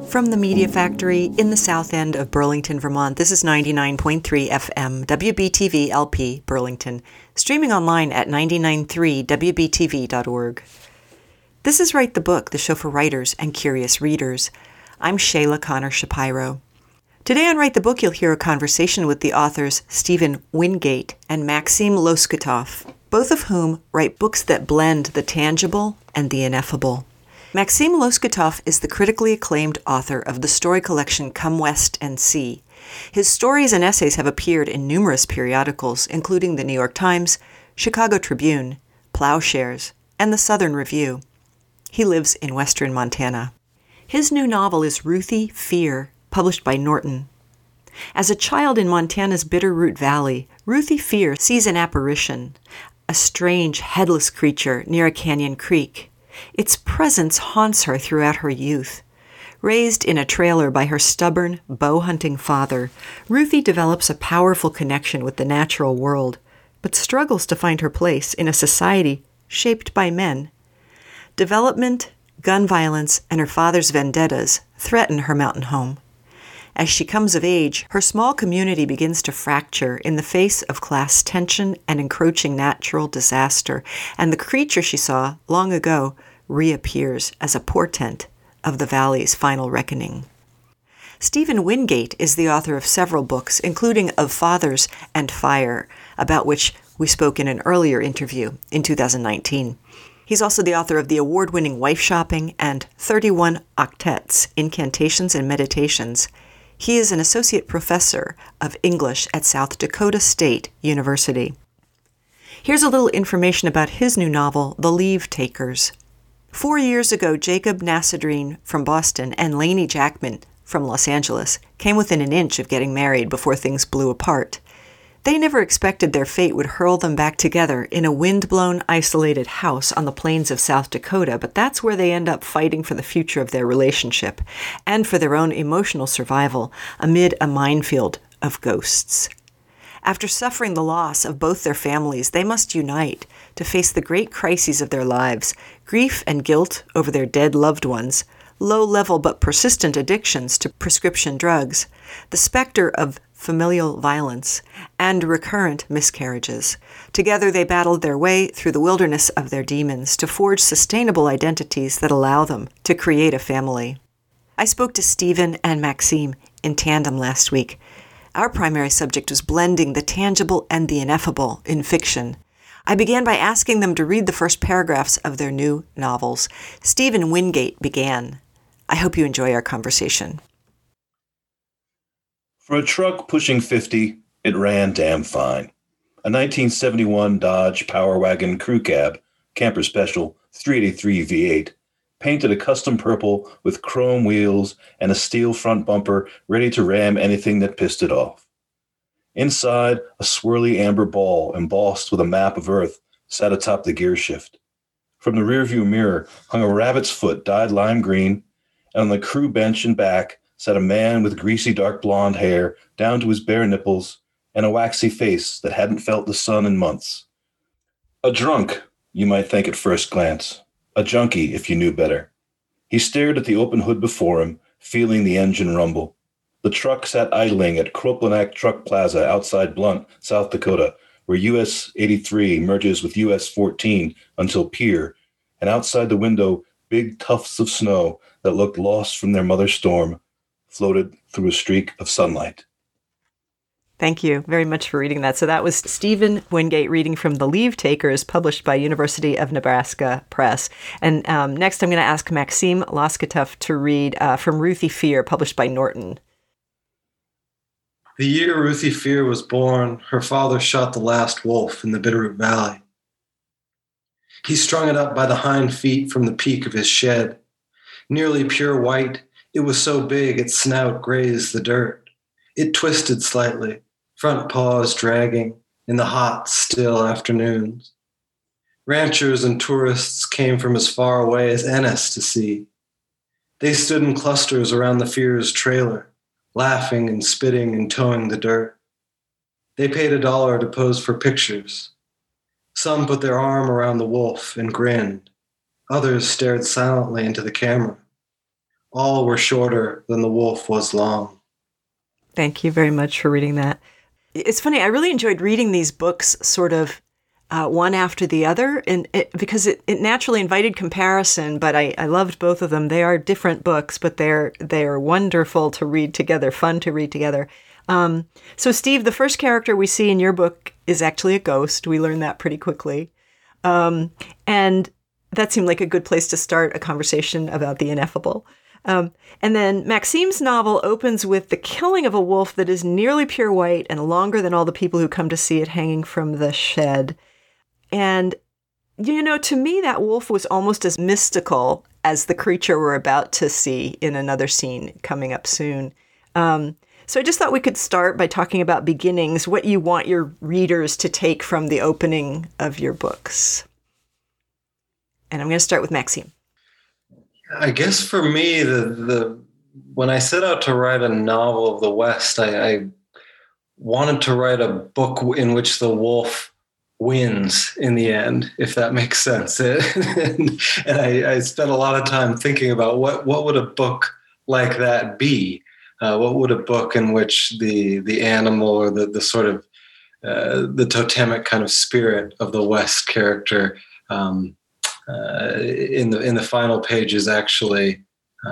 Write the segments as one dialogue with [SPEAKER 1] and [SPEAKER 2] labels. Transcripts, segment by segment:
[SPEAKER 1] From the Media Factory in the south end of Burlington, Vermont, this is 99.3 FM, WBTV LP, Burlington, streaming online at 993wbtv.org. This is Write the Book, the show for writers and curious readers. I'm Shayla Connor Shapiro. Today on Write the Book, you'll hear a conversation with the authors Stephen Wingate and Maxim Loskutov, both of whom write books that blend the tangible and the ineffable. Maxim Loskutov is the critically acclaimed author of the story collection Come West and See. His stories and essays have appeared in numerous periodicals, including the New York Times, Chicago Tribune, Plowshares, and the Southern Review. He lives in western Montana. His new novel is Ruthie Fear, published by Norton. As a child in Montana's Bitterroot Valley, Ruthie Fear sees an apparition, a strange, headless creature near a canyon creek. Its presence haunts her throughout her youth. Raised in a trailer by her stubborn, bow-hunting father, Ruthie develops a powerful connection with the natural world, but struggles to find her place in a society shaped by men. Development, gun violence, and her father's vendettas threaten her mountain home. As she comes of age, her small community begins to fracture in the face of class tension and encroaching natural disaster, and the creature she saw long ago reappears as a portent of the valley's final reckoning. Stephen Wingate is the author of several books, including Of Fathers and Fire, about which we spoke in an earlier interview in 2019. He's also the author of the award-winning Wife Shopping and 31 Octets, Incantations and Meditations. He is an associate professor of English at South Dakota State University. Here's a little information about his new novel, The Leave Takers. 4 years ago, Jacob Nassadrine from Boston and Lainey Jackman from Los Angeles came within an inch of getting married before things blew apart. They never expected their fate would hurl them back together in a wind-blown, isolated house on the plains of South Dakota, but that's where they end up fighting for the future of their relationship and for their own emotional survival amid a minefield of ghosts. After suffering the loss of both their families, they must unite to face the great crises of their lives, grief and guilt over their dead loved ones, low-level but persistent addictions to prescription drugs, the specter of familial violence, and recurrent miscarriages. Together they battled their way through the wilderness of their demons to forge sustainable identities that allow them to create a family. I spoke to Stephen and Maxime in tandem last week. Our primary subject was blending the tangible and the ineffable in fiction. I began by asking them to read the first paragraphs of their new novels. Stephen Wingate began. I hope you enjoy our conversation.
[SPEAKER 2] For a truck pushing 50, it ran damn fine. A 1971 Dodge Power Wagon Crew Cab, Camper Special 383 V8, painted a custom purple with chrome wheels and a steel front bumper ready to ram anything that pissed it off. Inside, a swirly amber ball embossed with a map of Earth sat atop the gear shift. From the rearview mirror hung a rabbit's foot dyed lime green, and on the crew bench and back sat a man with greasy dark blonde hair down to his bare nipples and a waxy face that hadn't felt the sun in months. A drunk, you might think at first glance. A junkie, if you knew better. He stared at the open hood before him, feeling the engine rumble. The truck sat idling at Kroplanak Truck Plaza outside Blunt, South Dakota, where US 83 merges with US 14 until Pier, and outside the window, big tufts of snow that looked lost from their mother storm floated through a streak of sunlight.
[SPEAKER 1] Thank you very much for reading that. So that was Stephen Wingate reading from The Leave Takers, published by University of Nebraska Press. And next I'm going to ask Maxim Loskutov to read from Ruthie Fear, published by Norton.
[SPEAKER 3] The year Ruthie Fear was born, her father shot the last wolf in the Bitterroot Valley. He strung it up by the hind feet from the peak of his shed. Nearly pure white, it was so big its snout grazed the dirt. It twisted slightly, front paws dragging in the hot, still afternoons. Ranchers and tourists came from as far away as Ennis to see. They stood in clusters around the Fears trailer, laughing and spitting and towing the dirt. They paid $1 to pose for pictures. Some put their arm around the wolf and grinned. Others stared silently into the camera. All were shorter than the wolf was long.
[SPEAKER 1] Thank you very much for reading that. It's funny, I really enjoyed reading these books sort of one after the other, and because it naturally invited comparison, but I loved both of them. They are different books, but they're wonderful to read together, fun to read together. So Steve, the first character we see in your book is actually a ghost. We learned that pretty quickly. And that seemed like a good place to start a conversation about the ineffable. And then Maxime's novel opens with the killing of a wolf that is nearly pure white and longer than all the people who come to see it hanging from the shed. And, to me, that wolf was almost as mystical as the creature we're about to see in another scene coming up soon. So I just thought we could start by talking about beginnings, what you want your readers to take from the opening of your books. And I'm going to start with Maxime.
[SPEAKER 3] I guess for me, when I set out to write a novel of the West, I wanted to write a book in which the wolf wins in the end, if that makes sense. and I spent a lot of time thinking about what would a book like that be? What would a book in which the animal or the sort of the totemic kind of spirit of the West character in the final pages actually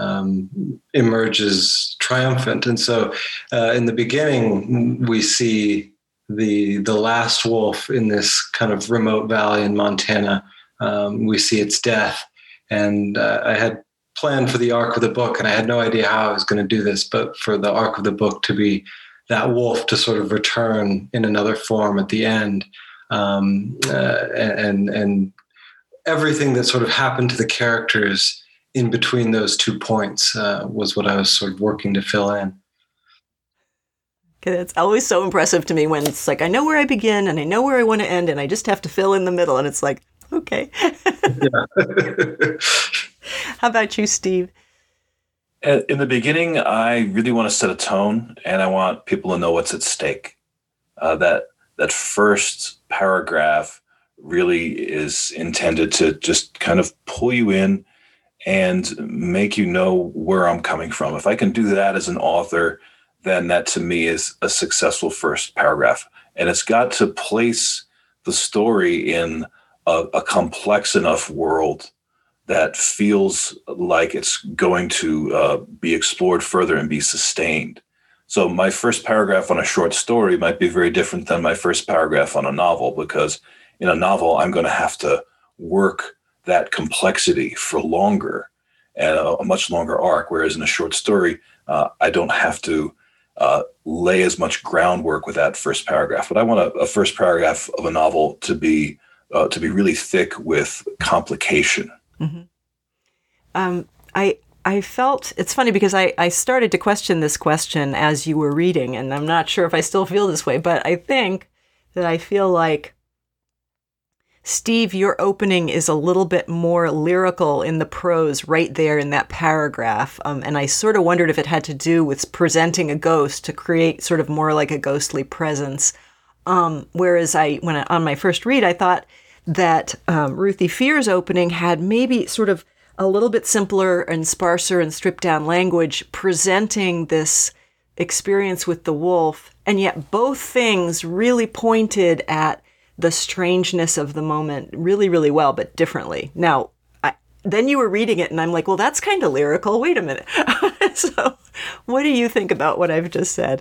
[SPEAKER 3] emerges triumphant. And so in the beginning, we see the last wolf in this kind of remote valley in Montana. We see its death. And I had planned for the arc of the book, and I had no idea how I was going to do this, but for the arc of the book to be that wolf to sort of return in another form at the end. And everything that sort of happened to the characters in between those 2 points was what I was sort of working to fill in.
[SPEAKER 1] It's always so impressive to me when it's like, I know where I begin and I know where I want to end, and I just have to fill in the middle. And it's like, okay. How about you, Steve?
[SPEAKER 2] In the beginning, I really want to set a tone, and I want people to know what's at stake. That first paragraph really is intended to just kind of pull you in and make you know where I'm coming from. If I can do that as an author, then that to me is a successful first paragraph. And it's got to place the story in a complex enough world that feels like it's going to be explored further and be sustained. So my first paragraph on a short story might be very different than my first paragraph on a novel, because in a novel, I'm going to have to work that complexity for longer and a much longer arc, whereas in a short story, I don't have to lay as much groundwork with that first paragraph. But I want a first paragraph of a novel to be really thick with complication.
[SPEAKER 1] Mm-hmm. I felt, it's funny because I started to question this question as you were reading, and I'm not sure if I still feel this way, but I think that I feel like, Steve, your opening is a little bit more lyrical in the prose right there in that paragraph. And I sort of wondered if it had to do with presenting a ghost to create sort of more like a ghostly presence. Whereas on my first read, I thought that Ruthie Fear's opening had maybe sort of a little bit simpler and sparser and stripped down language presenting this experience with the wolf. And yet both things really pointed at the strangeness of the moment really, really well, but differently. Now, then you were reading it and I'm like, well, that's kind of lyrical. Wait a minute. So what do you think about what I've just said?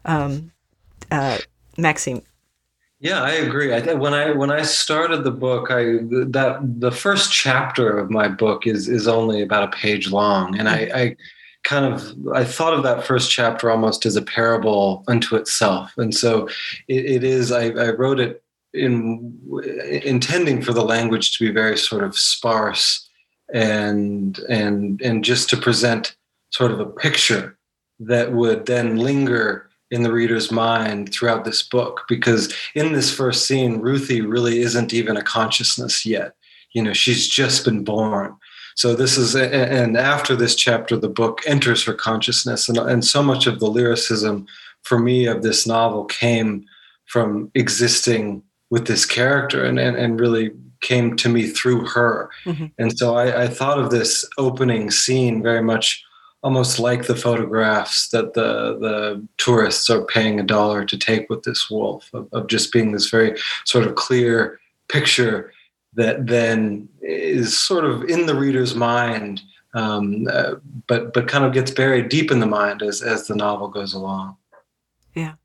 [SPEAKER 1] Maxime.
[SPEAKER 3] Yeah, I agree. When I started the book, the first chapter of my book is only about a page long, and I thought of that first chapter almost as a parable unto itself, and so it is. I wrote it intending for the language to be very sort of sparse and just to present sort of a picture that would then linger in the reader's mind throughout this book, because in this first scene, Ruthie really isn't even a consciousness yet. She's just been born. So this is, and after this chapter, the book enters her consciousness. And so much of the lyricism for me of this novel came from existing with this character and really came to me through her. Mm-hmm. And so I thought of this opening scene very much almost like the photographs that the tourists are paying $1 to take with this wolf, of just being this very sort of clear picture that then is sort of in the reader's mind, but kind of gets buried deep in the mind as the novel goes along.
[SPEAKER 1] Yeah.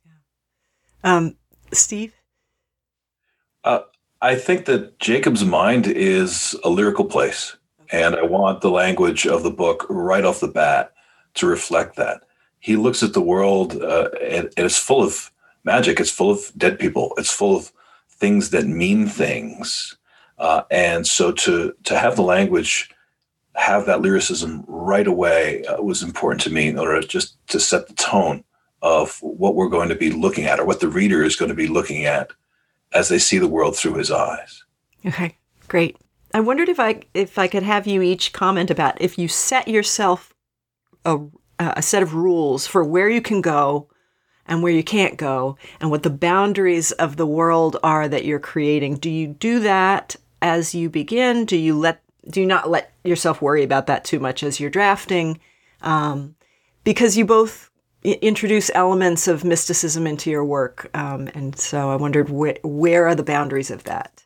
[SPEAKER 1] Steve?
[SPEAKER 2] I think that Jacob's mind is a lyrical place, and I want the language of the book right off the bat to reflect that. He looks at the world, and it's full of magic. It's full of dead people. It's full of things that mean things. And so to have the language have that lyricism right away was important to me in order just to set the tone of what we're going to be looking at, or what the reader is going to be looking at as they see the world through his eyes.
[SPEAKER 1] Okay, great. I wondered if I could have you each comment about if you set yourself a set of rules for where you can go and where you can't go, and what the boundaries of the world are that you're creating. Do you do that as you begin? Do you not let yourself worry about that too much as you're drafting? Because you both introduce elements of mysticism into your work. And so I wondered, where are the boundaries of that?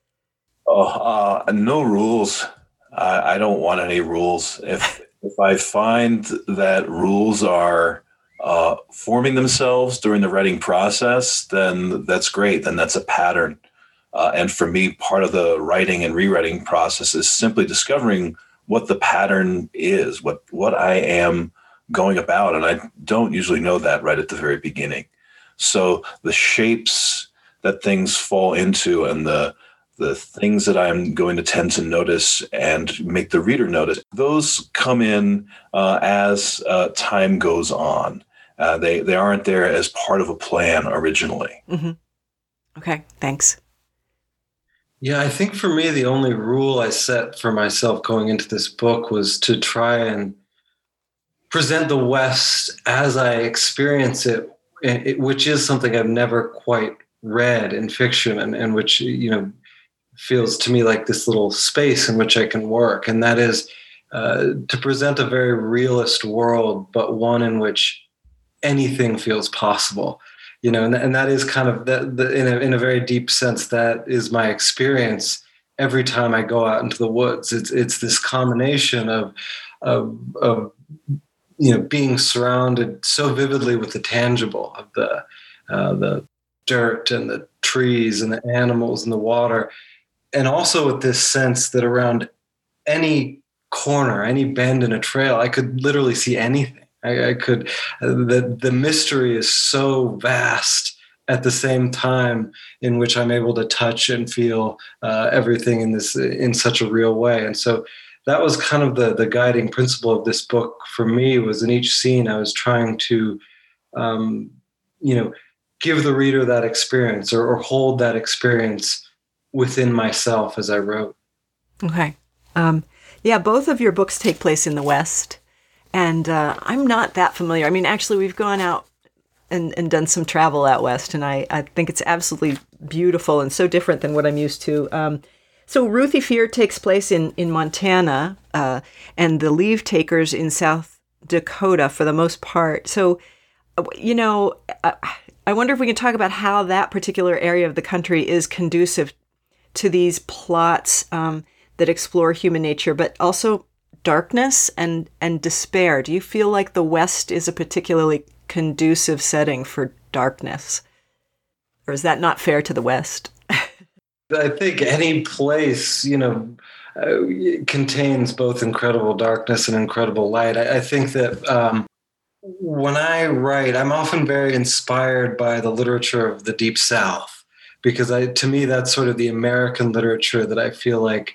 [SPEAKER 2] No rules. I don't want any rules. If I find that rules are forming themselves during the writing process, then that's great. Then that's a pattern. And for me, part of the writing and rewriting process is simply discovering what the pattern is, what I am going about. And I don't usually know that right at the very beginning. So the shapes that things fall into, and the things that I'm going to tend to notice and make the reader notice, those come in as time goes on. They aren't there as part of a plan originally.
[SPEAKER 1] Mm-hmm. Okay, thanks.
[SPEAKER 3] Yeah, I think for me, the only rule I set for myself going into this book was to try and present the West as I experience it, which is something I've never quite read in fiction, and which, feels to me like this little space in which I can work. And that is to present a very realist world, but one in which anything feels possible. And that is kind of in a very deep sense, that is my experience every time I go out into the woods. It's this combination of being surrounded so vividly with the tangible of the dirt and the trees and the animals and the water, and also with this sense that around any corner, any bend in a trail, I could literally see anything. I could. The mystery is so vast at the same time in which I'm able to touch and feel everything in such a real way. And so that was kind of the guiding principle of this book for me. Was in each scene I was trying to, give the reader that experience, or hold that experience within myself as I wrote.
[SPEAKER 1] Okay. Both of your books take place in the West, and I'm not that familiar. I mean, actually, we've gone out and done some travel out West, and I think it's absolutely beautiful and so different than what I'm used to. So Ruthie Fear takes place in Montana, and the Leave Takers in South Dakota for the most part. So, I wonder if we can talk about how that particular area of the country is conducive to these plots that explore human nature, but also darkness and despair. Do you feel like the West is a particularly conducive setting for darkness? Or is that not fair to the West?
[SPEAKER 3] I think any place, contains both incredible darkness and incredible light. I think that when I write, I'm often very inspired by the literature of the Deep South, because to me, that's sort of the American literature that I feel like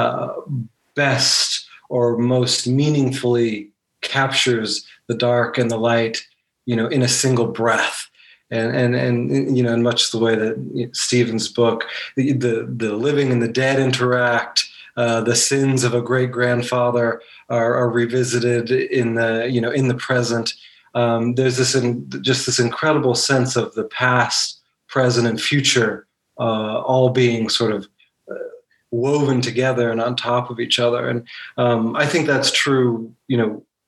[SPEAKER 3] best or most meaningfully captures the dark and the light, in a single breath. And in much the way that Stephen's book, the living and the dead interact, the sins of a great grandfather are revisited in the present. There's this incredible sense of the past, present, and future all being sort of woven together and on top of each other. And I think that's true,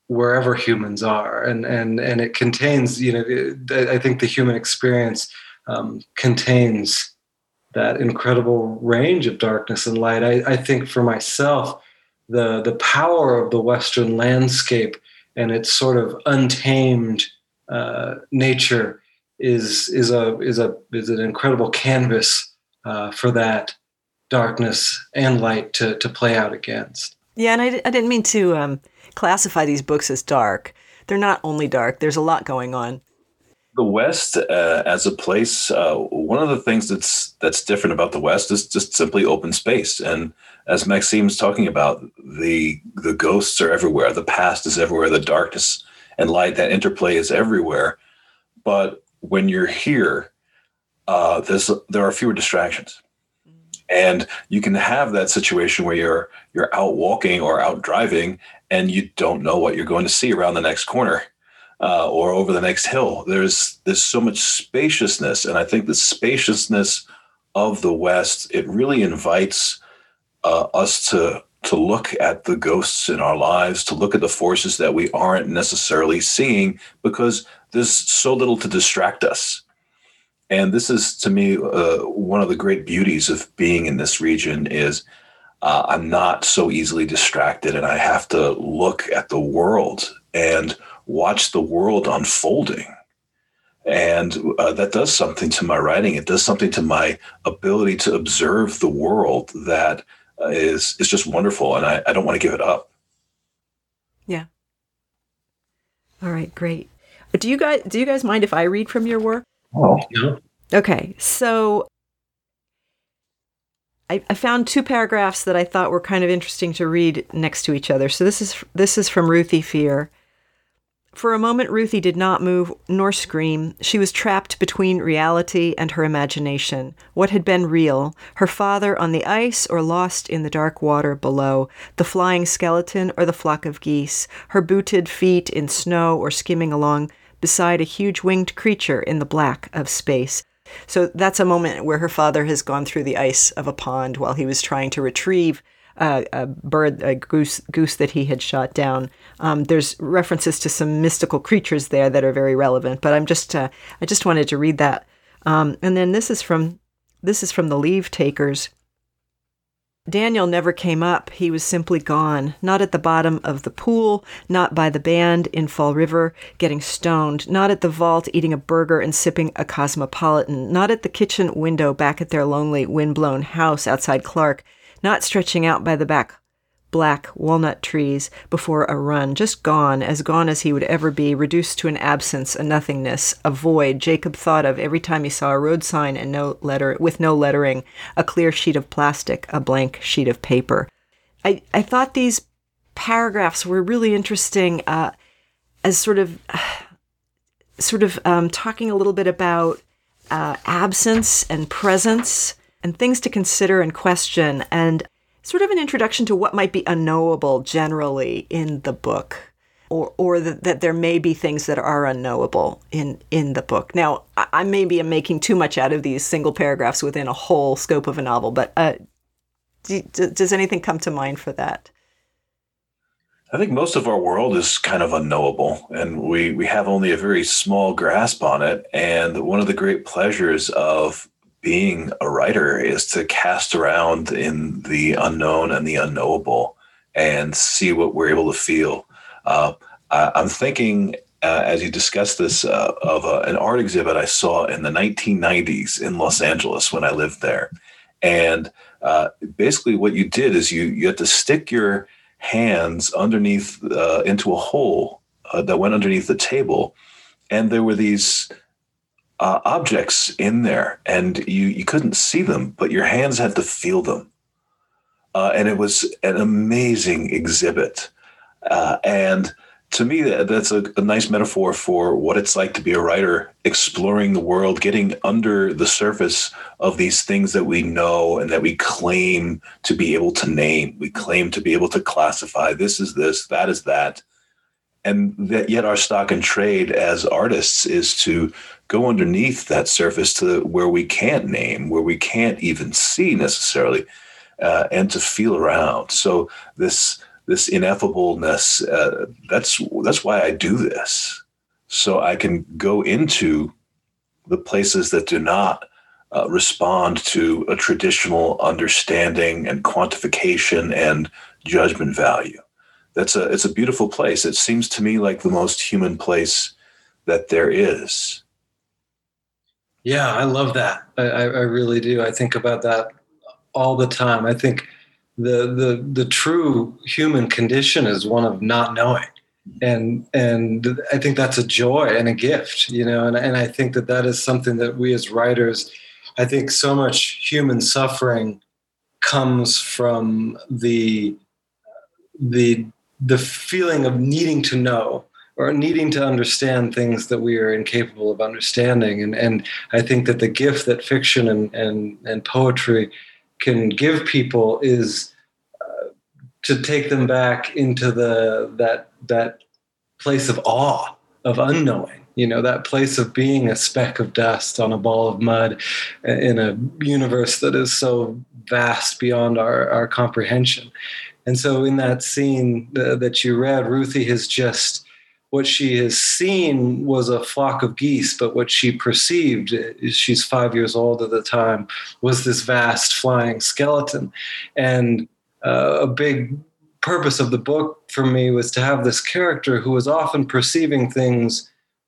[SPEAKER 3] wherever humans are, and it contains, I think the human experience contains that incredible range of darkness and light. I think for myself, the power of the Western landscape and its sort of untamed nature is an incredible canvas for that darkness and light to play out against.
[SPEAKER 1] Yeah, and I didn't mean to classify these books as dark. They're not only dark. There's a lot going on.
[SPEAKER 2] The West as a place, one of the things that's different about the West is just simply open space. And as Maxime's talking about, the ghosts are everywhere. The past is everywhere. The darkness and light, that interplay is everywhere. But when you're here, there are fewer distractions. And you can have that situation where you're out walking or out driving and you don't know what you're going to see around the next corner. Or over the next hill. There's so much spaciousness, and I think the spaciousness of the West, it really invites us to look at the ghosts in our lives, to look at the forces that we aren't necessarily seeing because there's so little to distract us. And this is, to me, one of the great beauties of being in this region is I'm not so easily distracted, and I have to look at the world and watch the world unfolding. And that does something to my writing. It does something to my ability to observe the world that is just wonderful. And I don't want to give it up.
[SPEAKER 1] Yeah. All right, great. Do you guys mind if I read from your work?
[SPEAKER 2] Oh,
[SPEAKER 3] Yeah.
[SPEAKER 1] Okay, so I found two paragraphs that I thought were kind of interesting to read next to each other. So this is from Ruthie Fear. For a moment, Ruthie did not move nor scream. She was trapped between reality and her imagination. What had been real? Her father on the ice or lost in the dark water below? The flying skeleton or the flock of geese? Her booted feet in snow or skimming along beside a huge winged creature in the black of space? So that's a moment where her father has gone through the ice of a pond while he was trying to retrieve a goose that he had shot down. There's references to some mystical creatures there that are very relevant, but I just wanted to read that. And then this is from the Leave Takers. Daniel never came up. He was simply gone. Not at the bottom of the pool, not by the band in Fall River getting stoned, not at the vault eating a burger and sipping a Cosmopolitan, not at the kitchen window back at their lonely windblown house outside Clark, not stretching out by the back black walnut trees before a run, just gone as he would ever be, reduced to an absence, a nothingness, a void Jacob thought of every time he saw a road sign and with no lettering, a clear sheet of plastic, a blank sheet of paper. I thought these paragraphs were really interesting as sort of talking a little bit about absence and presence and things to consider and question, and sort of an introduction to what might be unknowable generally in the book, or that there may be things that are unknowable in the book. Now, I maybe am making too much out of these single paragraphs within a whole scope of a novel, but does anything come to mind for that?
[SPEAKER 2] I think most of our world is kind of unknowable, and we have only a very small grasp on it. And one of the great pleasures of being a writer is to cast around in the unknown and the unknowable and see what we're able to feel. I'm thinking, as you discuss this, of an art exhibit I saw in the 1990s in Los Angeles when I lived there. And basically what you did is you had to stick your hands underneath into a hole that went underneath the table. And there were these objects in there, and you couldn't see them, but your hands had to feel them. And it was an amazing exhibit. And to me, that's a nice metaphor for what it's like to be a writer, exploring the world, getting under the surface of these things that we know and that we claim to be able to name. We claim to be able to classify. This is this, that is that. And that yet our stock and trade as artists is to go underneath that surface to where we can't name, where we can't even see necessarily, and to feel around. So this this ineffableness. That's why I do this, so I can go into the places that do not respond to a traditional understanding and quantification and judgment value. It's a beautiful place. It seems to me like the most human place that there is.
[SPEAKER 3] Yeah, I love that. I really do. I think about that all the time. I think the true human condition is one of not knowing. And I think that's a joy and a gift, and I think that is something that we as writers, I think so much human suffering comes from the feeling of needing to know or needing to understand things that we are incapable of understanding. And I think that the gift that fiction and poetry can give people is to take them back into that place of awe, of unknowing, that place of being a speck of dust on a ball of mud in a universe that is so vast beyond our comprehension. And so in that scene that you read, Ruthie has just, what she has seen was a flock of geese, but what she perceived, she's 5 years old at the time, was this vast flying skeleton. And a big purpose of the book for me was to have this character who was often perceiving things,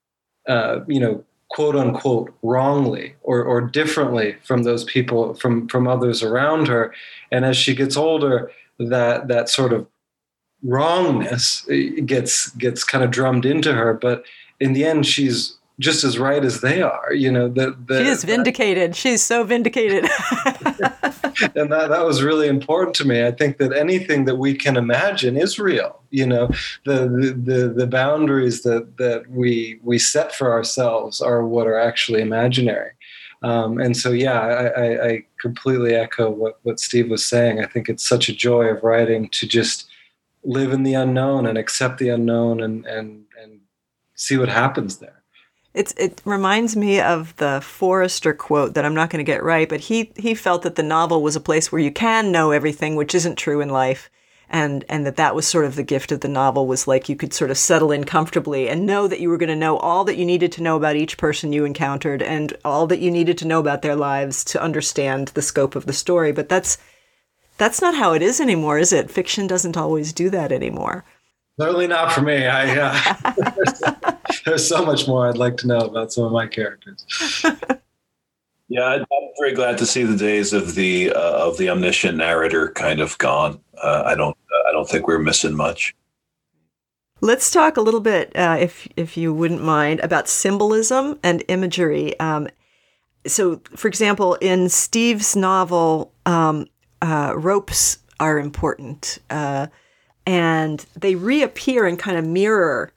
[SPEAKER 3] quote unquote, wrongly or differently from those people, from others around her. And as she gets older, that sort of wrongness gets kind of drummed into her, but in the end, she's just as right as they are. She
[SPEAKER 1] is vindicated. She's so vindicated.
[SPEAKER 3] And that was really important to me. I think that anything that we can imagine is real. The boundaries that we set for ourselves are what are actually imaginary. And so, I completely echo what Steve was saying. I think it's such a joy of writing to just live in the unknown and accept the unknown and see what happens there.
[SPEAKER 1] It reminds me of the Forrester quote that I'm not going to get right, but he felt that the novel was a place where you can know everything, which isn't true in life. And that was sort of the gift of the novel, was like you could sort of settle in comfortably and know that you were going to know all that you needed to know about each person you encountered and all that you needed to know about their lives to understand the scope of the story. But that's not how it is anymore, is it? Fiction doesn't always do that anymore.
[SPEAKER 3] Certainly not for me. There's so much more I'd like to know about some of my characters.
[SPEAKER 2] Yeah, I'm very glad to see the days of the omniscient narrator kind of gone. I don't think we're missing much.
[SPEAKER 1] Let's talk a little bit, if you wouldn't mind, about symbolism and imagery. So, for example, in Steve's novel, ropes are important, and they reappear and kind of mirror.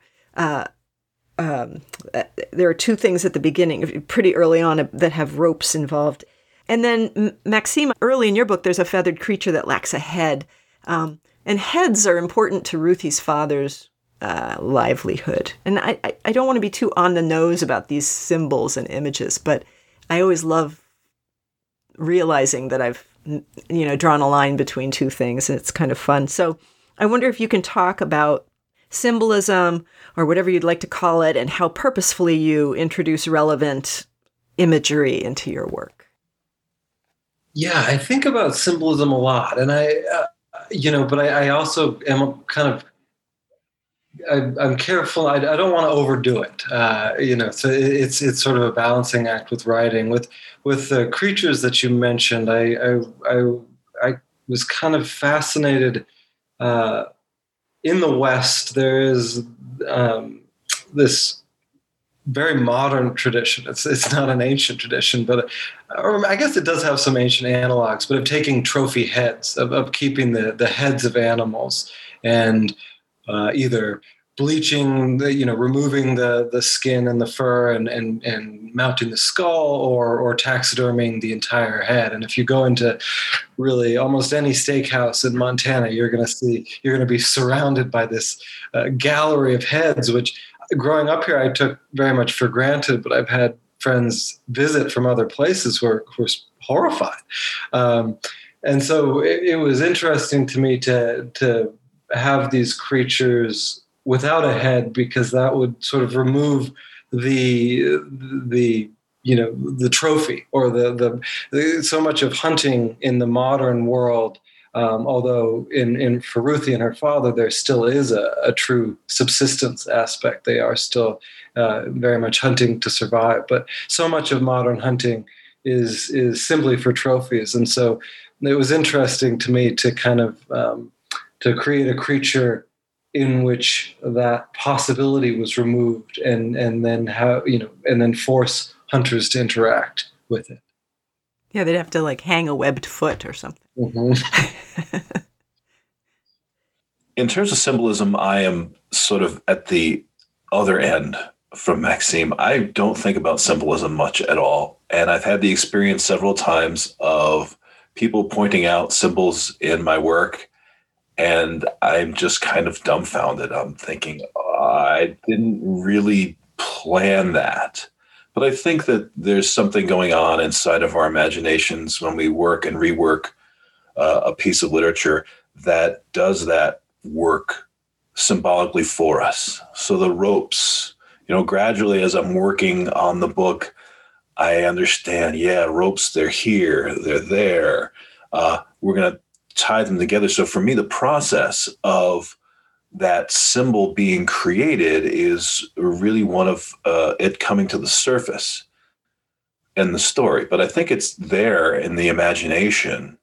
[SPEAKER 1] There are two things at the beginning, pretty early on, that have ropes involved. And then, Maxime, early in your book, there's a feathered creature that lacks a head. And heads are important to Ruthie's father's livelihood. And I don't want to be too on the nose about these symbols and images, but I always love realizing that I've drawn a line between two things, and it's kind of fun. So I wonder if you can talk about symbolism, or whatever you'd like to call it, and how purposefully you introduce relevant imagery into your work.
[SPEAKER 3] Yeah, I think about symbolism a lot, and but I also am kind of, I'm careful. I don't want to overdo it. So it's sort of a balancing act with writing. With the creatures that you mentioned, I was kind of fascinated. In the West, there is this very modern tradition. It's not an ancient tradition, but or I guess it does have some ancient analogs, but of taking trophy heads, of keeping the heads of animals and either bleaching, removing the skin and the fur and mounting the skull, or taxiderming the entire head. And if you go into really almost any steakhouse in Montana, you're going to be surrounded by this gallery of heads, which growing up here, I took very much for granted, but I've had friends visit from other places who were horrified. And so it was interesting to me to have these creatures without a head, because that would sort of remove the the trophy, or the so much of hunting in the modern world. Although in Feruthi and her father, there still is a true subsistence aspect. They are still very much hunting to survive. But so much of modern hunting is simply for trophies. And so it was interesting to me to kind of to create a creature in which that possibility was removed, and then and then force hunters to interact with it.
[SPEAKER 1] Yeah, they'd have to like hang a webbed foot or something.
[SPEAKER 3] Mm-hmm.
[SPEAKER 2] In terms of symbolism, I am sort of at the other end from Maxime. I don't think about symbolism much at all. And I've had the experience several times of people pointing out symbols in my work, and I'm just kind of dumbfounded. I'm thinking, I didn't really plan that. But I think that there's something going on inside of our imaginations when we work and rework a piece of literature that does that work symbolically for us. So the ropes, gradually as I'm working on the book, I understand, ropes, they're here, they're there. We're going to tie them together. So for me, the process of that symbol being created is really one of it coming to the surface in the story. But I think it's there in the imagination.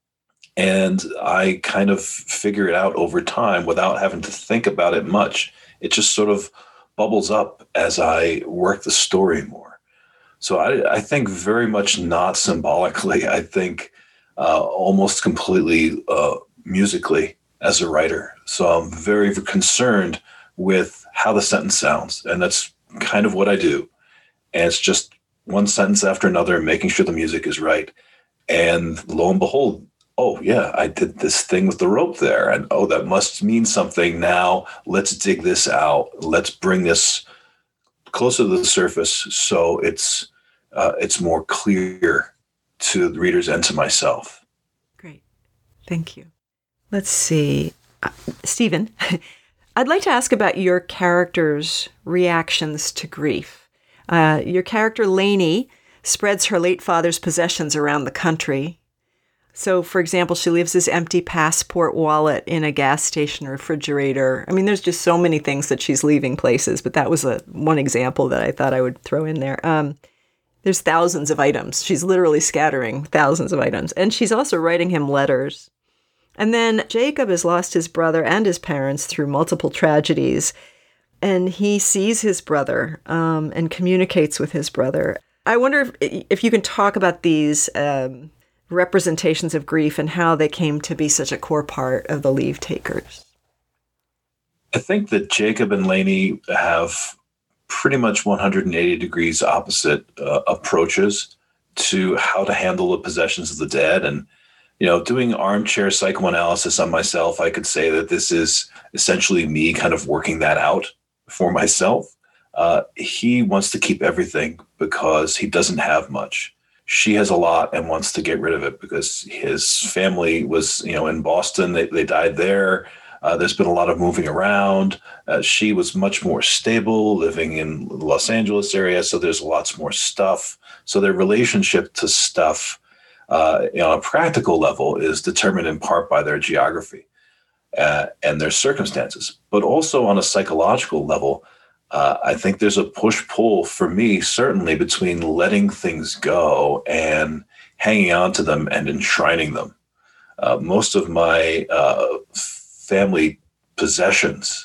[SPEAKER 2] And I kind of figure it out over time without having to think about it much. It just sort of bubbles up as I work the story more. So I think very much not symbolically. I think almost completely musically as a writer. So I'm very concerned with how the sentence sounds. And that's kind of what I do. And it's just one sentence after another, making sure the music is right. And lo and behold, oh, yeah, I did this thing with the rope there. And, oh, that must mean something. Now let's dig this out. Let's bring this closer to the surface so it's more clear to the readers and to myself.
[SPEAKER 1] Great. Thank you. Let's see. Stephen, I'd like to ask about your character's reactions to grief. Your character, Lainey, spreads her late father's possessions around the country. So, for example, she leaves his empty passport wallet in a gas station refrigerator. I mean, there's just so many things that she's leaving places, but that was one example that I thought I would throw in there. There's thousands of items. She's literally scattering thousands of items. And she's also writing him letters. And then Jacob has lost his brother and his parents through multiple tragedies. And he sees his brother and communicates with his brother. I wonder if you can talk about these representations of grief and how they came to be such a core part of the Leave Takers.
[SPEAKER 2] I think that Jacob and Lainey have pretty much 180 degrees opposite approaches to how to handle the possessions of the dead. And, doing armchair psychoanalysis on myself, I could say that this is essentially me kind of working that out for myself. He wants to keep everything because he doesn't have much. She has a lot and wants to get rid of it because his family was, in Boston. They died there. There's been a lot of moving around. She was much more stable, living in the Los Angeles area. So there's lots more stuff. So their relationship to stuff on a practical level is determined in part by their geography and their circumstances. But also on a psychological level, I think there's a push-pull for me, certainly, between letting things go and hanging on to them and enshrining them. Most of my family possessions,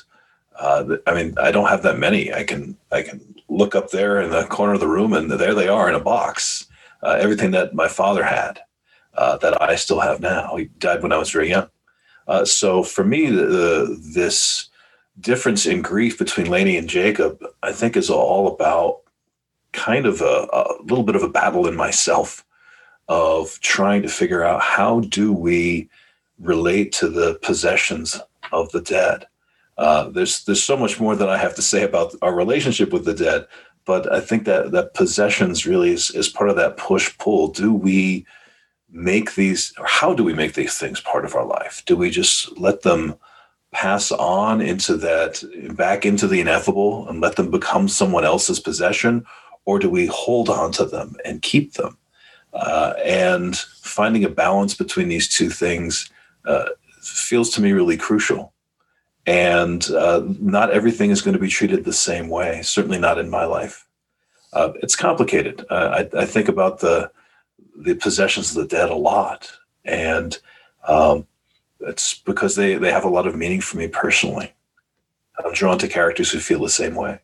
[SPEAKER 2] I don't have that many. I can look up there in the corner of the room, and there they are in a box. Everything that my father had that I still have now. He died when I was very young. So for me, this difference in grief between Lainey and Jacob, I think, is all about kind of a little bit of a battle in myself of trying to figure out how do we relate to the possessions of the dead. There's so much more that I have to say about our relationship with the dead, but I think that possessions really is part of that push-pull. Do we make these, or how do we make these things part of our life? Do we just let them pass on back into the ineffable and let them become someone else's possession, or do we hold on to them and keep them? And finding a balance between these two things feels to me really crucial. And not everything is going to be treated the same way, certainly not in my life. It's complicated. I think about the possessions of the dead a lot. And it's because they have a lot of meaning for me personally. I'm drawn to characters who feel the same way.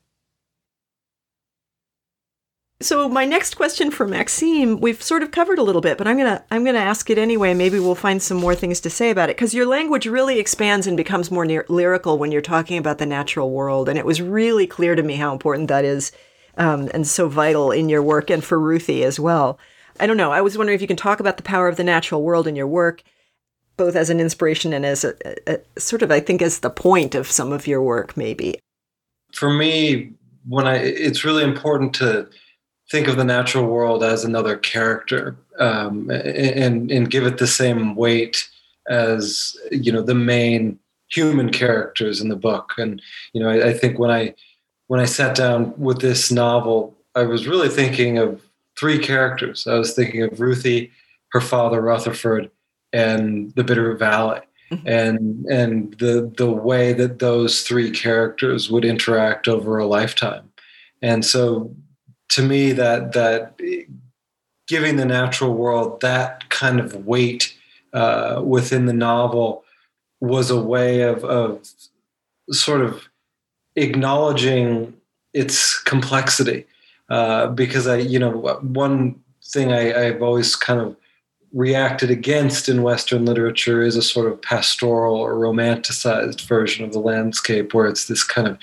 [SPEAKER 1] So my next question for Maxime, we've sort of covered a little bit, but I'm gonna ask it anyway. Maybe we'll find some more things to say about it, because your language really expands and becomes more lyrical when you're talking about the natural world, and it was really clear to me how important that is, and so vital in your work and for Ruthie as well. I don't know. I was wondering if you can talk about the power of the natural world in your work, both as an inspiration and as a sort of, I think, as the point of some of your work, maybe.
[SPEAKER 3] For me, it's really important to think of the natural world as another character, and give it the same weight as, the main human characters in the book. And, I think when I sat down with this novel, I was really thinking of three characters. I was thinking of Ruthie, her father, Rutherford, and the Bitterroot Valley. Mm-hmm. And the way that those three characters would interact over a lifetime. And so, to me, that giving the natural world that kind of weight within the novel was a way of sort of acknowledging its complexity. Because one thing I've always kind of reacted against in Western literature is a sort of pastoral or romanticized version of the landscape, where it's this kind of,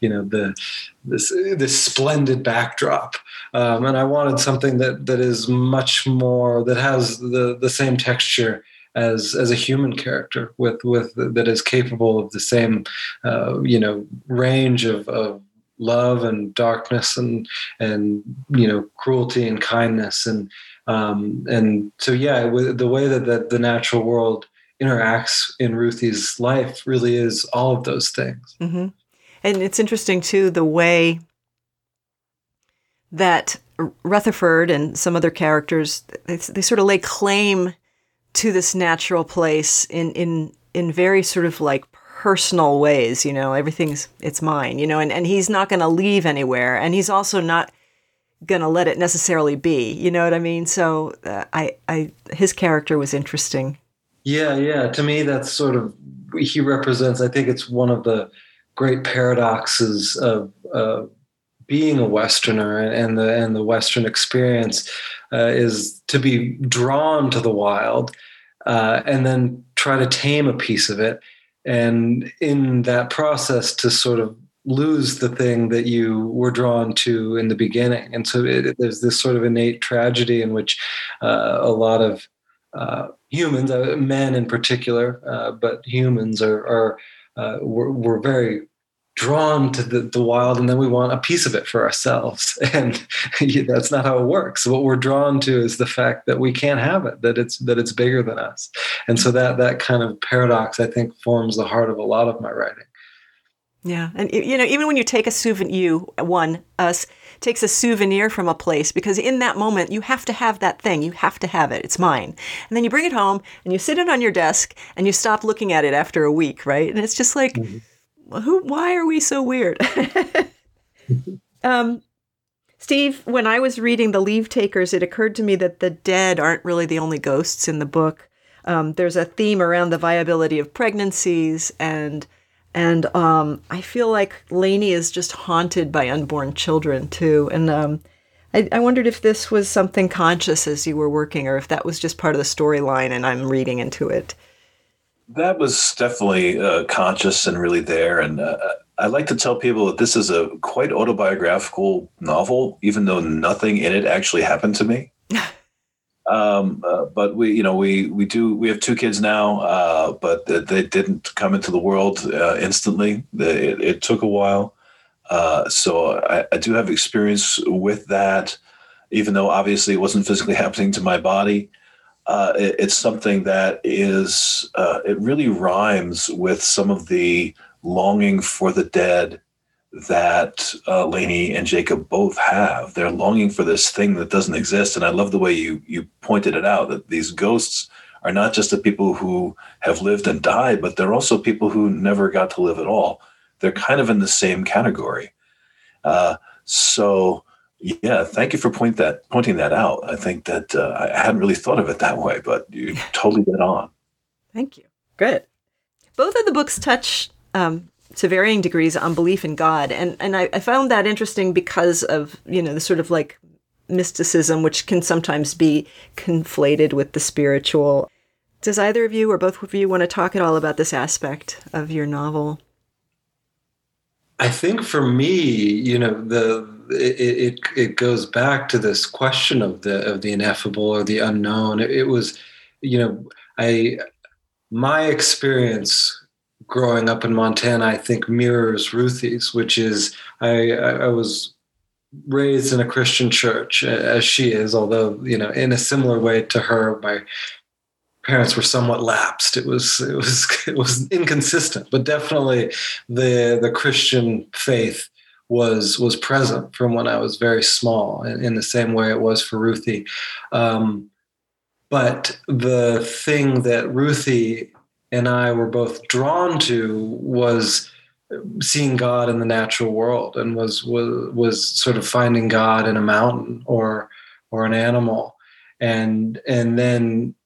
[SPEAKER 3] this splendid backdrop. And I wanted something that is much more, that has the same texture as a human character, with that is capable of the same, range of love and darkness and cruelty and kindness. And so, the way that the natural world interacts in Ruthie's life really is all of those things.
[SPEAKER 1] Mm-hmm. And it's interesting too, the way that Rutherford and some other characters, they sort of lay claim to this natural place in very sort of like personal ways. It's mine, and he's not going to leave anywhere, and he's also not going to let it necessarily be, you know what I mean? So his character was interesting.
[SPEAKER 3] Yeah. To me, that's sort of, he represents, I think it's one of the great paradoxes of being a Westerner and the Western experience, is to be drawn to the wild, and then try to tame a piece of it. And in that process, to sort of lose the thing that you were drawn to in the beginning. And so there's this sort of innate tragedy in which a lot of humans, men in particular, but humans we're very drawn to the wild, and then we want a piece of it for ourselves. And that's not how it works. What we're drawn to is the fact that we can't have it, that it's bigger than us. And so that kind of paradox, I think, forms the heart of a lot of my writing.
[SPEAKER 1] Yeah. And, even when you take us takes a souvenir from a place, because in that moment, you have to have that thing. You have to have it. It's mine. And then you bring it home and you sit it on your desk and you stop looking at it after a week, right? And it's just like, why are we so weird? Steve, when I was reading The Leave Takers, it occurred to me that the dead aren't really the only ghosts in the book. There's a theme around the viability of pregnancies, and I feel like Lainey is just haunted by unborn children too. And I wondered if this was something conscious as you were working, or if that was just part of the storyline and I'm reading into it.
[SPEAKER 2] That was definitely conscious and really there. And I like to tell people that this is a quite autobiographical novel, even though nothing in it actually happened to me. But we have two kids now, but they didn't come into the world instantly. It took a while. So I do have experience with that, even though obviously it wasn't physically happening to my body. it's something that is, it really rhymes with some of the longing for the dead that Lainey and Jacob both have. They're longing for this thing that doesn't exist. And I love the way you pointed it out, that these ghosts are not just the people who have lived and died, but they're also people who never got to live at all. They're kind of in the same category. So yeah, thank you for pointing that out. I think that I hadn't really thought of it that way, but you totally did on.
[SPEAKER 1] Thank you. Good. Both of the books touch to varying degrees on belief in God, and I found that interesting because of the sort of like mysticism, which can sometimes be conflated with the spiritual. Does either of you or both of you want to talk at all about this aspect of your novel?
[SPEAKER 3] I think for me, it goes back to this question of the ineffable or the unknown. It was, my experience growing up in Montana, I think mirrors Ruthie's, which is I was raised in a Christian church as she is, although in a similar way to her, my parents were somewhat lapsed. It was inconsistent, but definitely the Christian faith was present from when I was very small, in the same way it was for Ruthie. But the thing that Ruthie and I were both drawn to was seeing God in the natural world, and was sort of finding God in a mountain or an animal, and then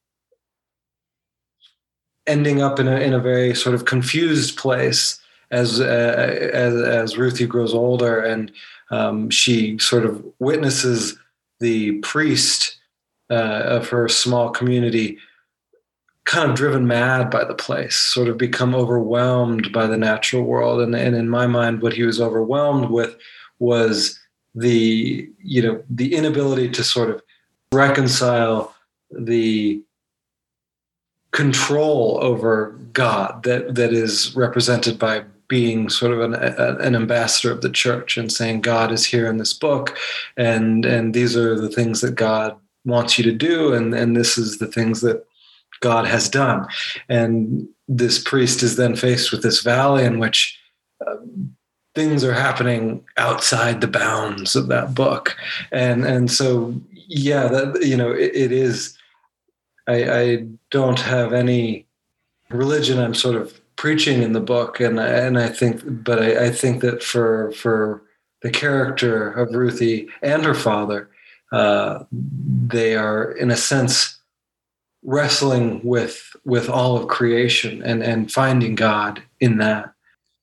[SPEAKER 3] ending up in a very sort of confused place as Ruthie grows older, and she sort of witnesses the priest of her small community kind of driven mad by the place, sort of become overwhelmed by the natural world. And in my mind, what he was overwhelmed with was the inability to sort of reconcile the control over God that is represented by being sort of an ambassador of the church and saying God is here in this book, and these are the things that God wants you to do, and this is the things that God has done. And this priest is then faced with this valley in which things are happening outside the bounds of that book, and so yeah, that it is. I don't have any religion I'm sort of preaching in the book, and I think that for the character of Ruthie and her father, they are in a sense wrestling with all of creation and finding God in that.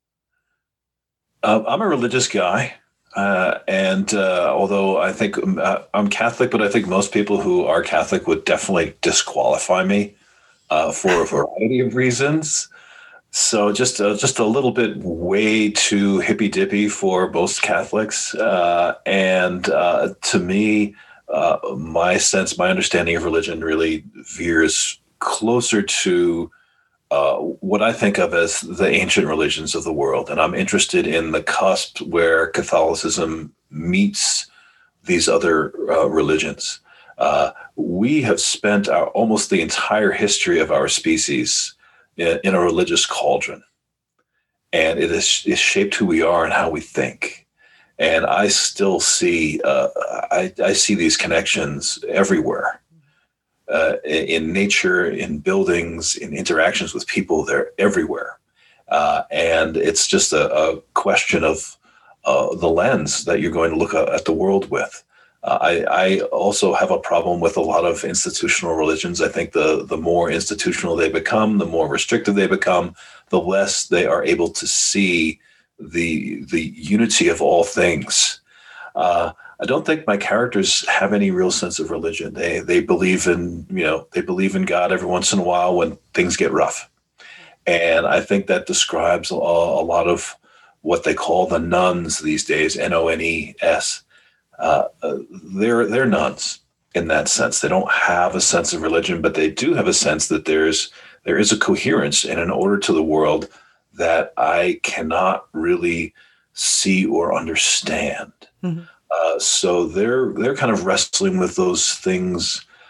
[SPEAKER 2] I'm a religious guy. And although I think I'm Catholic, but I think most people who are Catholic would definitely disqualify me for a variety of reasons. So just a little bit way too hippy dippy for most Catholics. And to me, my understanding of religion really veers closer to what I think of as the ancient religions of the world. And I'm interested in the cusp where Catholicism meets these other religions. We have spent almost the entire history of our species in a religious cauldron. And it has shaped who we are and how we think. And I still see, I see these connections everywhere. In nature, in buildings, in interactions with people, they're everywhere. And it's just a question of the lens that you're going to look at the world with. I also have a problem with a lot of institutional religions. I think the more institutional they become, the more restrictive they become, the less they are able to see the unity of all things. I don't think my characters have any real sense of religion. They believe in God every once in a while when things get rough. And I think that describes a lot of what they call the nuns these days, NONES. They're nuns in that sense. They don't have a sense of religion, but they do have a sense that there is a coherence and an order to the world that I cannot really see or understand. Mm-hmm. So they're kind of wrestling with those things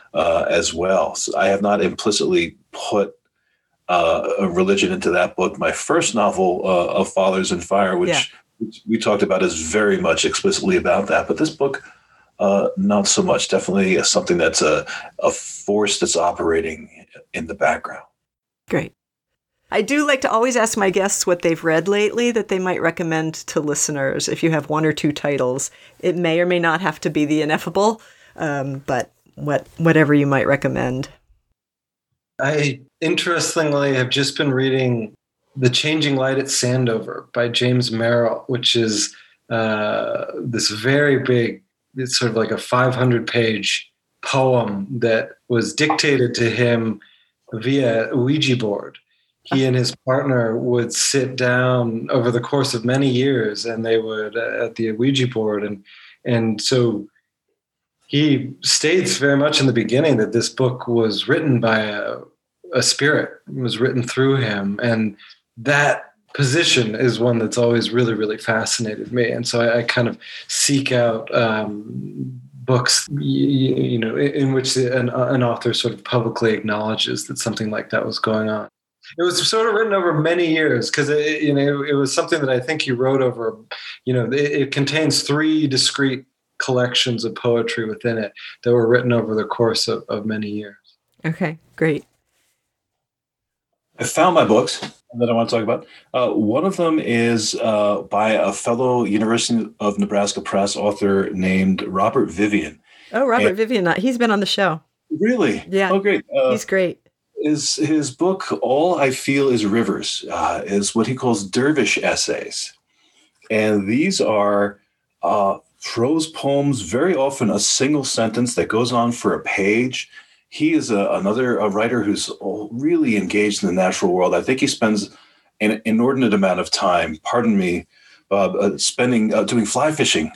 [SPEAKER 2] as well. So I have not implicitly put a religion into that book. My first novel, of Fathers and Fire, which we talked about, is very much explicitly about that. But this book, not so much. Definitely something that's a force that's operating in the background.
[SPEAKER 1] Great. I do like to always ask my guests what they've read lately that they might recommend to listeners. If you have one or two titles, it may or may not have to be The Ineffable, but whatever you might recommend.
[SPEAKER 3] I, interestingly, have just been reading The Changing Light at Sandover by James Merrill, which is this very big, it's sort of like a 500-page poem that was dictated to him via Ouija board. He and his partner would sit down over the course of many years, and they would at the Ouija board, and so he states very much in the beginning that this book was written by a spirit. It was written through him, and that position is one that's always really, really fascinated me. And so I kind of seek out books, in which an author sort of publicly acknowledges that something like that was going on. It was sort of written over many years because it was something that I think he wrote over. It contains 3 discrete collections of poetry within it that were written over the course of many years.
[SPEAKER 1] Okay, great.
[SPEAKER 2] I found my books that I want to talk about. One of them is by a fellow University of Nebraska Press author named Robert Vivian.
[SPEAKER 1] Oh, Robert Vivian. He's been on the show.
[SPEAKER 2] Really?
[SPEAKER 1] Yeah.
[SPEAKER 2] Oh, great.
[SPEAKER 1] He's great.
[SPEAKER 2] His book, All I Feel is Rivers, is what he calls dervish essays. And these are prose poems, very often a single sentence that goes on for a page. He is another writer who's really engaged in the natural world. I think he spends an inordinate amount of time, pardon me, Bob, doing fly fishing.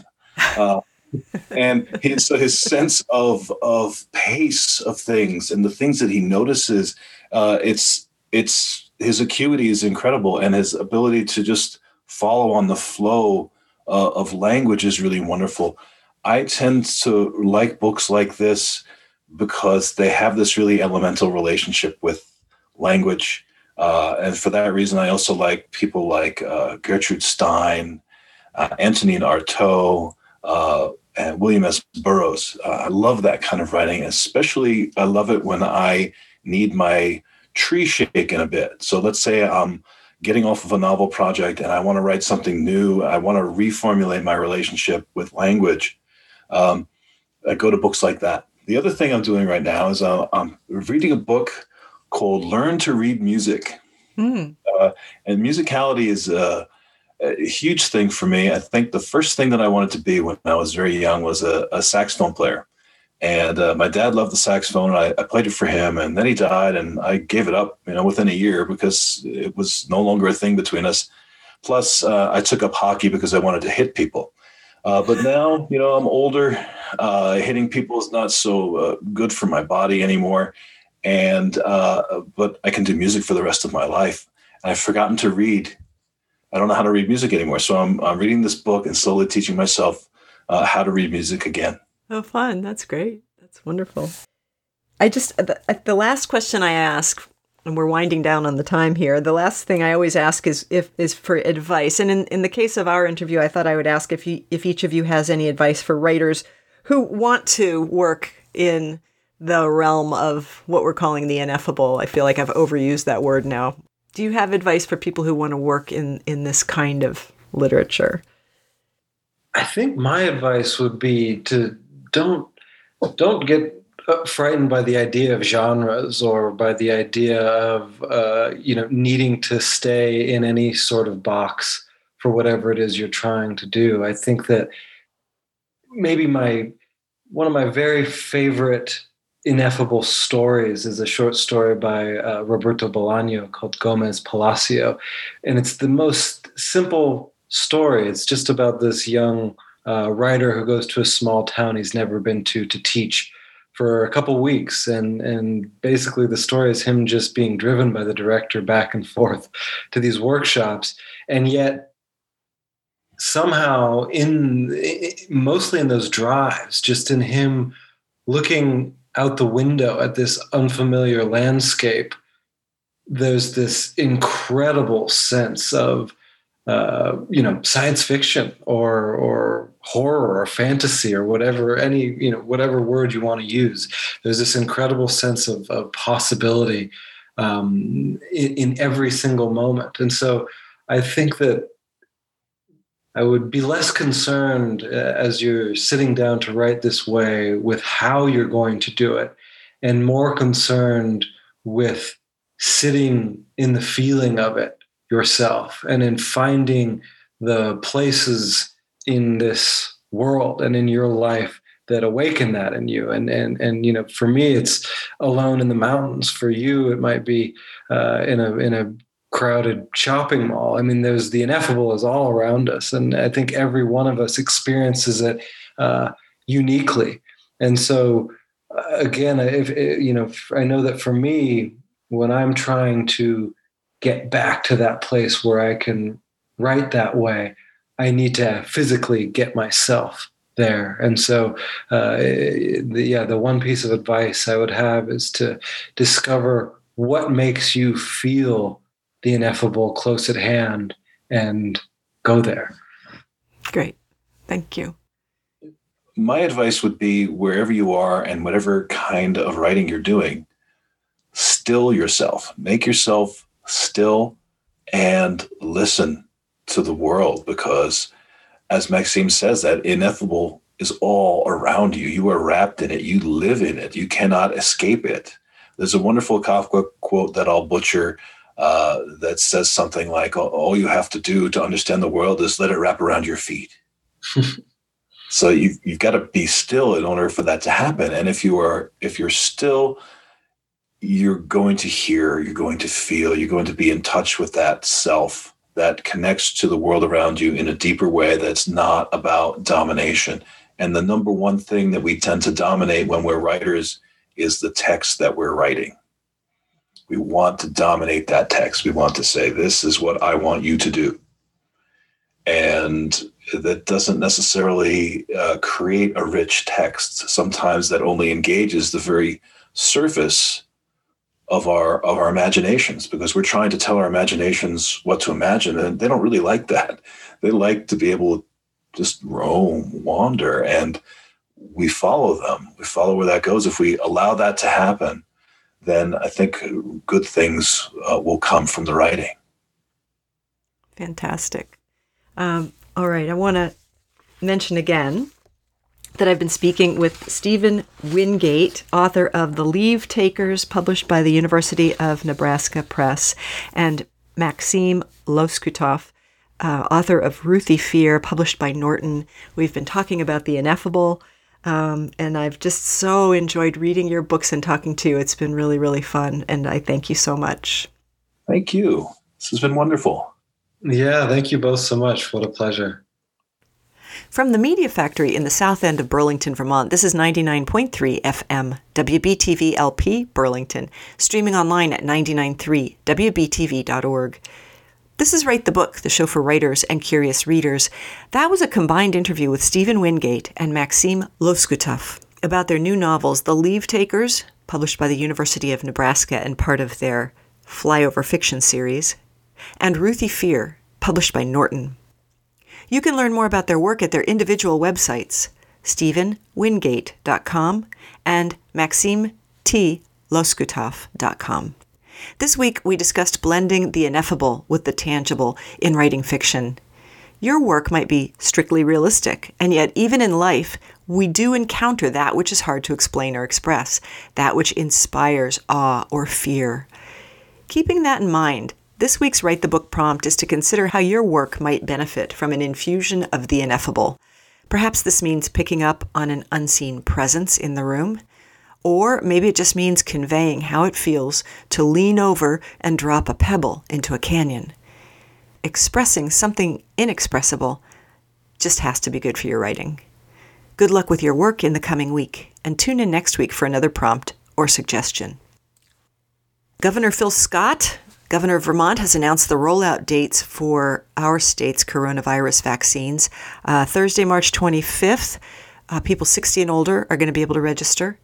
[SPEAKER 2] And his sense of pace of things and the things that he notices, it's his acuity is incredible, and his ability to just follow on the flow of language is really wonderful. I tend to like books like this because they have this really elemental relationship with language. And for that reason, I also like people like Gertrude Stein, Antonin Artaud, and William S. Burroughs. I love that kind of writing. Especially, I love it when I need my tree shaken a bit. So let's say I'm getting off of a novel project and I want to write something new. I want to reformulate my relationship with language. I go to books like that. The other thing I'm doing right now is I'm reading a book called Learn to Read Music. And musicality is a huge thing for me. I think the first thing that I wanted to be when I was very young was a saxophone player. And my dad loved the saxophone. I played it for him, and then he died, and I gave it up, within a year because it was no longer a thing between us. Plus, I took up hockey because I wanted to hit people. But now, I'm older. Hitting people is not so good for my body anymore. And but I can do music for the rest of my life. And I've forgotten to read. I don't know how to read music anymore. So I'm reading this book and slowly teaching myself how to read music again.
[SPEAKER 1] Oh, fun. That's great. That's wonderful. The last question I ask, and we're winding down on the time here, the last thing I always ask is for advice. And in the case of our interview, I thought I would ask if each of you has any advice for writers who want to work in the realm of what we're calling the ineffable. I feel like I've overused that word now. Do you have advice for people who want to work in this kind of literature?
[SPEAKER 3] I think my advice would be to don't get frightened by the idea of genres or by the idea of needing to stay in any sort of box for whatever it is you're trying to do. I think that maybe one of my very favorite ineffable stories is a short story by Roberto Bolaño called Gomez Palacio, and it's the most simple story. It's just about this young writer who goes to a small town he's never been to teach for a couple weeks, and basically the story is him just being driven by the director back and forth to these workshops, and yet somehow mostly in those drives, just in him looking out the window at this unfamiliar landscape, there's this incredible sense of, science fiction or horror or fantasy or whatever, whatever word you want to use. There's this incredible sense of possibility in every single moment. And so I think that I would be less concerned as you're sitting down to write this way with how you're going to do it, and more concerned with sitting in the feeling of it yourself and in finding the places in this world and in your life that awaken that in you. And for me, it's alone in the mountains. For you, it might be in a crowded shopping mall. I mean, there's the ineffable is all around us, and I think every one of us experiences it uniquely. And so, again, I know that for me, when I'm trying to get back to that place where I can write that way, I need to physically get myself there. And so, the one piece of advice I would have is to discover what makes you feel the ineffable close at hand and go there.
[SPEAKER 1] Great. Thank you.
[SPEAKER 2] My advice would be, wherever you are and whatever kind of writing you're doing, still yourself. Make yourself still and listen to the world, because as Maxime says, that ineffable is all around you. You are wrapped in it. You live in it. You cannot escape it. There's a wonderful Kafka quote that I'll butcher, that says something like, all you have to do to understand the world is let it wrap around your feet. So you've got to be still in order for that to happen. And if you're still, you're going to hear, you're going to feel, you're going to be in touch with that self that connects to the world around you in a deeper way that's not about domination. And the number one thing that we tend to dominate when we're writers is the text that we're writing. We want to dominate that text. We want to say, this is what I want you to do. And that doesn't necessarily create a rich text. Sometimes that only engages the very surface of our imaginations, because we're trying to tell our imaginations what to imagine, and they don't really like that. They like to be able to just roam, wander, and we follow them. We follow where that goes. If we allow that to happen, then I think good things will come from the writing.
[SPEAKER 1] Fantastic. All right. I want to mention again that I've been speaking with Stephen Wingate, author of The Leave Takers, published by the University of Nebraska Press, and Maxime Loskutov, author of Ruthie Fear, published by Norton. We've been talking about the ineffable, and I've just so enjoyed reading your books and talking to you. It's been really, really fun, and I thank you so much.
[SPEAKER 2] Thank you. This has been wonderful.
[SPEAKER 3] Yeah, thank you both so much. What a pleasure.
[SPEAKER 1] From the Media Factory in the south end of Burlington, Vermont, this is 99.3 FM, WBTV LP, Burlington, streaming online at 993wbtv.org. This is Write the Book, the show for writers and curious readers. That was a combined interview with Stephen Wingate and Maxime Loskutov about their new novels, The Leave Takers, published by the University of Nebraska and part of their Flyover Fiction series, and Ruthie Fear, published by Norton. You can learn more about their work at their individual websites, stephenwingate.com and maximetloskutov.com. This week, we discussed blending the ineffable with the tangible in writing fiction. Your work might be strictly realistic, and yet even in life, we do encounter that which is hard to explain or express, that which inspires awe or fear. Keeping that in mind, this week's Write the Book prompt is to consider how your work might benefit from an infusion of the ineffable. Perhaps this means picking up on an unseen presence in the room, or maybe it just means conveying how it feels to lean over and drop a pebble into a canyon. Expressing something inexpressible just has to be good for your writing. Good luck with your work in the coming week, and tune in next week for another prompt or suggestion. Governor Phil Scott, Governor of Vermont, has announced the rollout dates for our state's coronavirus vaccines. Thursday, March 25th, people 60 and older are going to be able to register.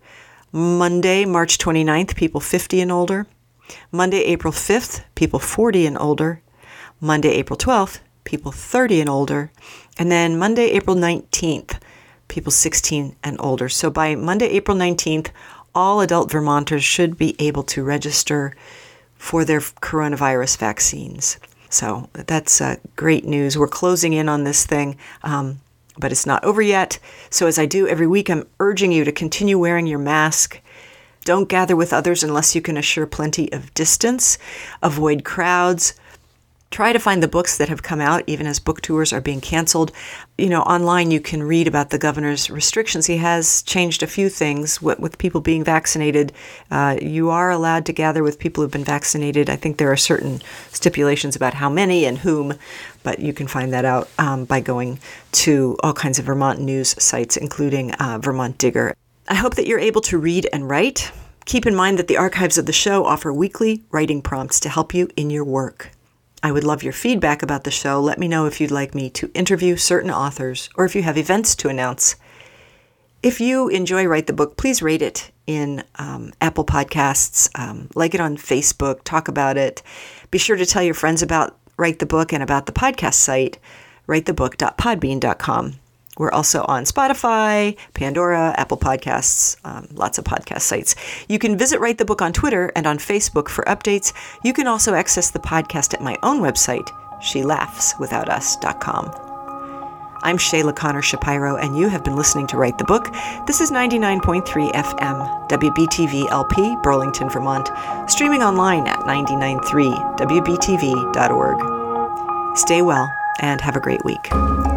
[SPEAKER 1] Monday, March 29th, people 50 and older. Monday, April 5th, people 40 and older. Monday, April 12th, people 30 and older. And then Monday, April 19th, people 16 and older. So by Monday, April 19th, all adult Vermonters should be able to register for their coronavirus vaccines. So that's great news. We're closing in on this thing, but it's not over yet. So as I do every week, I'm urging you to continue wearing your mask. Don't gather with others unless you can assure plenty of distance. Avoid crowds. Try to find the books that have come out, even as book tours are being canceled. Online you can read about the governor's restrictions. He has changed a few things with people being vaccinated. You are allowed to gather with people who've been vaccinated. I think there are certain stipulations about how many and whom, but you can find that out by going to all kinds of Vermont news sites, including Vermont Digger. I hope that you're able to read and write. Keep in mind that the archives of the show offer weekly writing prompts to help you in your work. I would love your feedback about the show. Let me know if you'd like me to interview certain authors or if you have events to announce. If you enjoy Write the Book, please rate it in Apple Podcasts, like it on Facebook, talk about it. Be sure to tell your friends about Write the Book and about the podcast site, writethebook.podbean.com. We're also on Spotify, Pandora, Apple Podcasts, lots of podcast sites. You can visit Write the Book on Twitter and on Facebook for updates. You can also access the podcast at my own website, shelaughswithoutus.com. I'm Shayla Connor Shapiro, and you have been listening to Write the Book. This is 99.3 FM, WBTV LP, Burlington, Vermont, streaming online at 993wbtv.org. Stay well and have a great week.